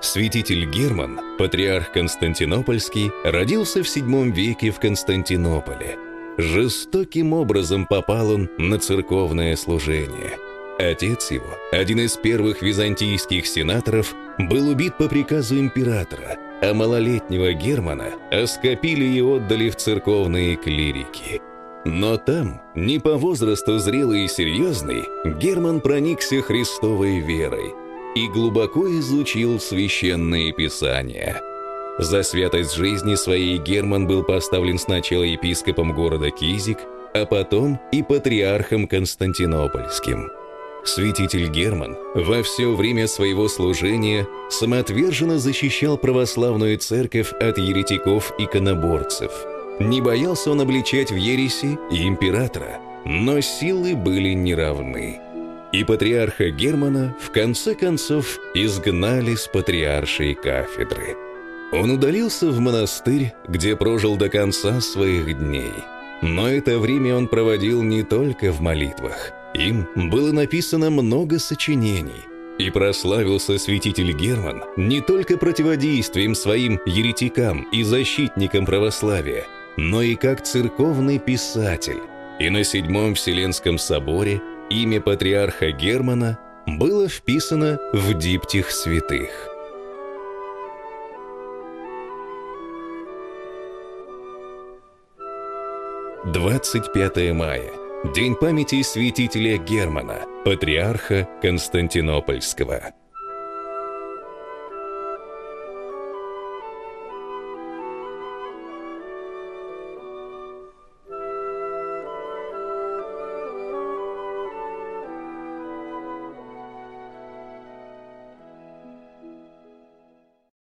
Святитель Герман, патриарх Константинопольский, родился в VII веке в Константинополе. Жестоким образом попал он на церковное служение. Отец его, один из первых византийских сенаторов, был убит по приказу императора, а малолетнего Германа оскопили и отдали в церковные клирики. Но там, не по возрасту зрелый и серьезный, Герман проникся Христовой верой и глубоко изучил священные писания. За святость жизни своей Герман был поставлен сначала епископом города Кизик, а потом и патриархом Константинопольским. Святитель Герман во все время своего служения самоотверженно защищал православную церковь от еретиков-иконоборцев. Не боялся он обличать в ереси и императора, но силы были неравны. И патриарха Германа в конце концов изгнали с патриаршей кафедры. Он удалился в монастырь, где прожил до конца своих дней. Но это время он проводил не только в молитвах. Им было написано много сочинений. И прославился святитель Герман не только противодействием своим еретикам и защитникам православия, но и как церковный писатель. И на Седьмом Вселенском соборе имя патриарха Германа было вписано в диптих святых. – 25 мая. День памяти святителя Германа, патриарха Константинопольского.